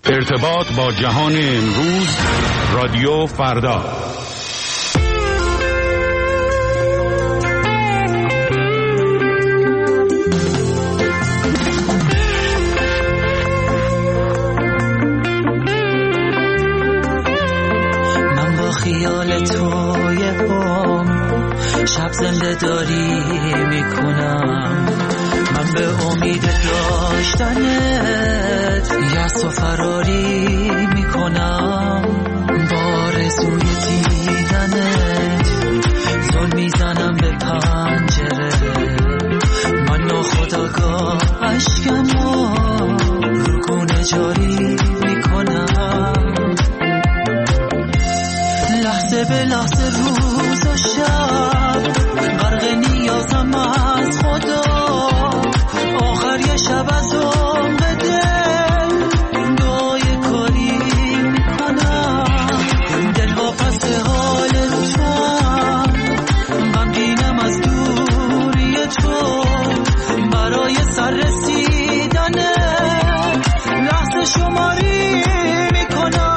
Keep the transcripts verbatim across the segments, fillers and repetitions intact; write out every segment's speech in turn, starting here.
ارتباط با جهان امروز، رادیو فردا. من با خیال توی هم شب زنده داری میکنم، من به امید داشتنت یأس و فراری میکنم، با آرزوی دیدنت زل میزنم به پنجره، من ناخودآگاه اشکمو رو گونه جاری میکنم، لحظه به لحظه روز و شب غرق نیازم از خدا، آخر یه شب از عمر دل دعای کاری میکنم، دل واپس حال توام، غمگینم از دوری تو، برای سر رسیدن لحظه شماری میکنم.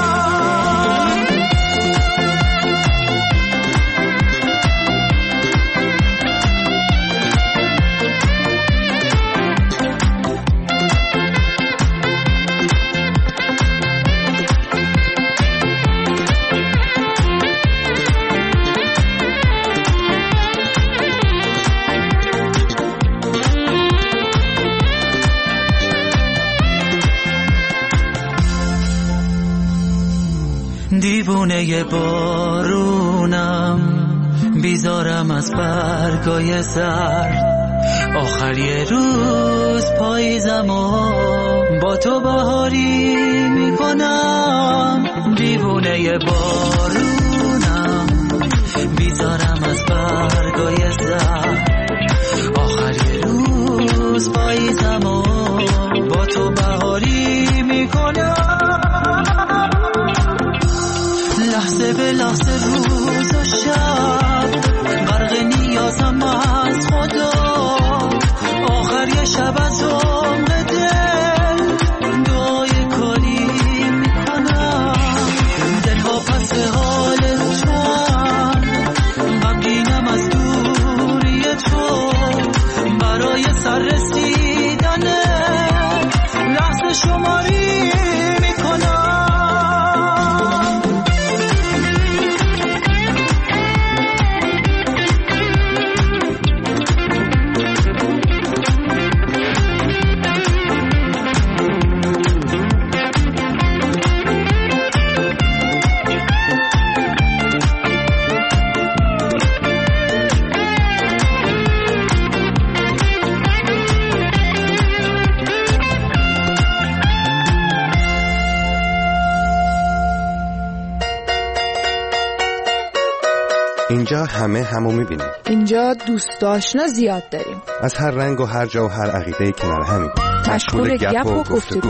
دیوونه بارونم، بیزارم از برگای سرد، آخر یه روز پاییزم و با تو بهاری میکنم، دیوونه بارونم، بیزارم از برگای سرد، آخر یه روز پاییزم و با تو بهاری میکنم، لحظه به لحظه روز و شب غرق نیازم از خدا، آخر یه شب از عمر دل دعای کاری میکنم، دل واپس حال توام، غمگینم از دوری تو، برای سر رسیدن لحظه شماری میکنم. اینجا همه همو میبینیم. اینجا دوست آشنا زیاد داریم. از هر رنگ و هر جا و هر عقیده کنار همیم. مشغول گپ و گفتگو.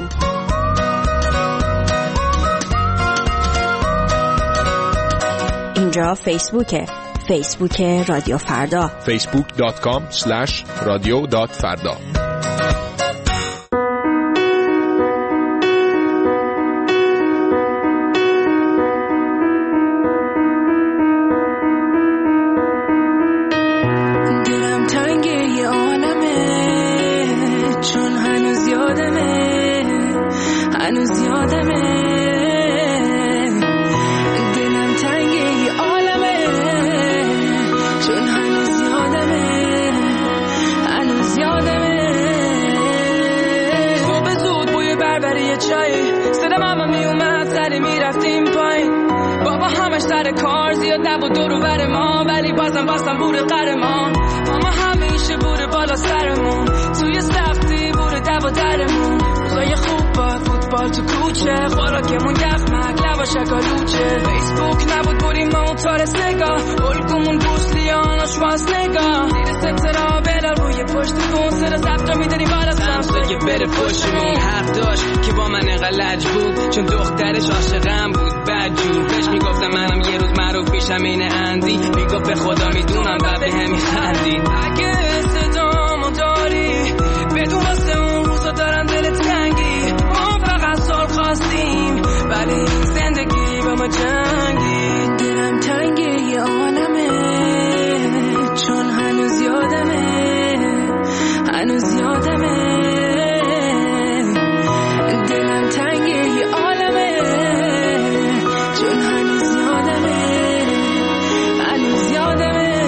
اینجا فیسبوکه. فیسبوک رادیو فردا. فیسبوک دات کام اسلش رادیو دات فردا. چون دخترش عاشقم بود بدجور، بهش میگفتم منم یه روز معروف میشم این اندی، میگفت به خدا میدونم بعد به همی خندید. اگه صدامو داری بدون واسه اون روزا دارم دلت تنگی، ما فقط سال ما جنگی. دلم تنگه یه عالمه چون هنوز یادمه، هنوز یادمه. دلم تنگه یه عالمه چون هنوز یادمه، هنوز یادمه.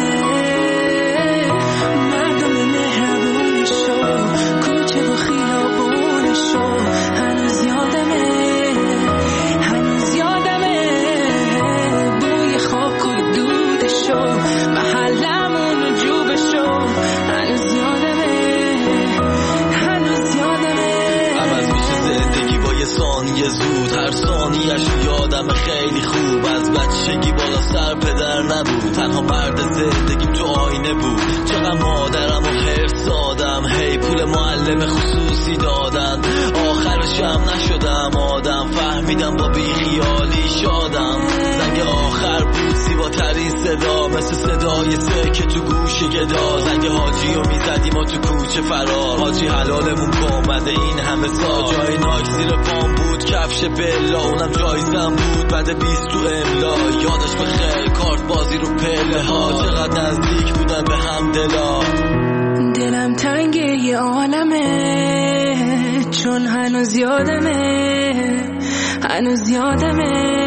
مردم مهربونشو، کوچه و خیابونشو هنوز یادمه، هنوز یادمه. بوی خاک و دودشو، محلمون و جوبشو هنوز یادمه، هنوز یادمه. عوض میشه زندگی با یه ثانیه زود، هر ثانیه‌اش یادم خیلی خوب. از بچگی بالا سر پدر نبود، تنها مرد زندگیم تو آینه بود. چقدر مادرم و حرص دادم، هی پول معلم خصوصی دادن. آخرش هم نشدم آدم، فهمیدم با بیخیالی شادم. زنگ آخر بود زیباترین صدا، مثل صدای سکه تو گوش گدا. زنگ حاجی رو میزدیم و تو کوچه فرار، حاجی حلالمون کمده این همه سال. جای نایک زیر پام بود، کفش بلا اونم جایزم بود. بعد بیست تو املا یادش بخیر، کارت بازی رو پله ها. چقدر نزدیک بودن به هم دلا. دلم تنگه یه عالمه چون هنوز یادمه، هنوز یادمه.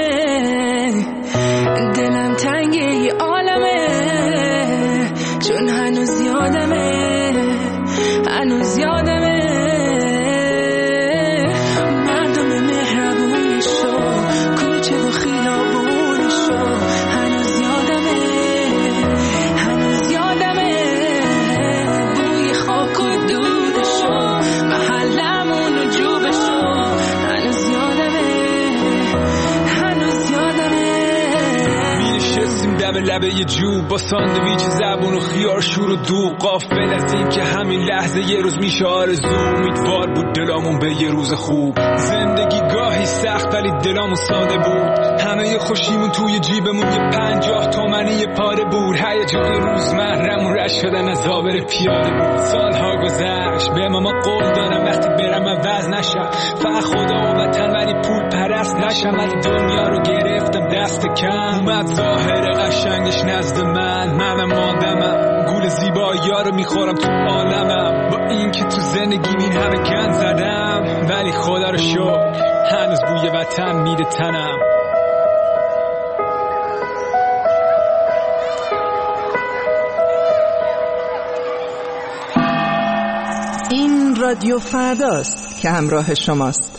دلم تنگه یه عالمه چون هنوز یادمه، هنوز یادمه. مردم مهربونشو، کوچه و خیابونشو هنوز یادمه، هنوز یادمه. بوی خاک و دودشو، محلمون و جوبشو هنوز یادمه، هنوز یادمه. میشستیم دم لبه یه جو با ساندویچ زبون و خیار شور و دوغ، غافل از این که همین لحظه یه روز میشه آرزو. امیدوار بود دلامون به یه روز خوب. زندگی گاهی سخت ولی دلامون ساده بود. همه خوشیمون توی جیبمون یه پنجاه تومنی یه پاره بود. هیجان روزمره‌مون رد شدن از آبر پیاده بود. سالها گذشت به ماما قول دادم وقتی برم عوض نشم، فقط خدا و وطن ولی پول پرست نشم. ولی دنیا رو گرفتم دست کم، اومد ظاهر قشنگش نزد من. منم آدمم، گول زیبایی‌ها رو میخورم تو عالمم. با این که تو زندگی این همه گند زدم، ولی خدا رو شکر هنوز بوی وطن میده تنم. این رادیو فرداست که همراه شماست.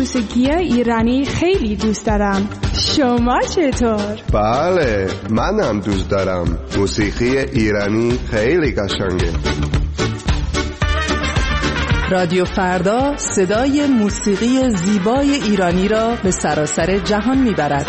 موسیقی ایرانی خیلی دوست دارم. شما چطور؟ بله، منم دوست دارم. موسیقی ایرانی خیلی قشنگه. رادیو فردا صدای موسیقی زیبای ایرانی را به سراسر جهان میبرد.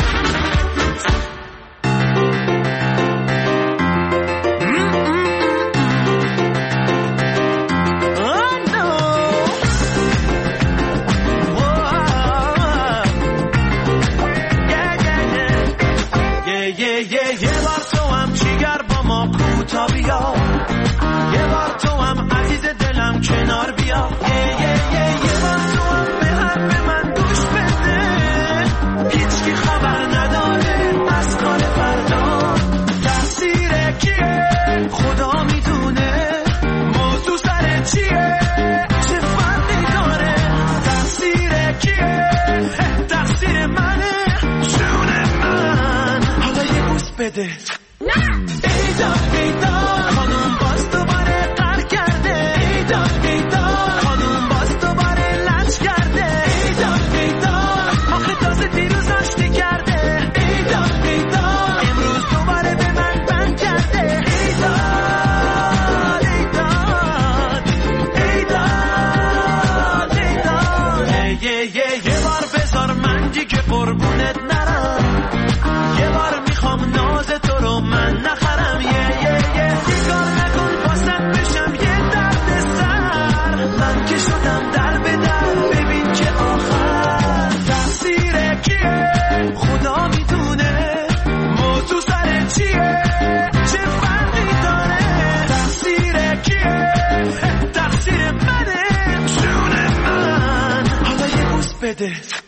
بده.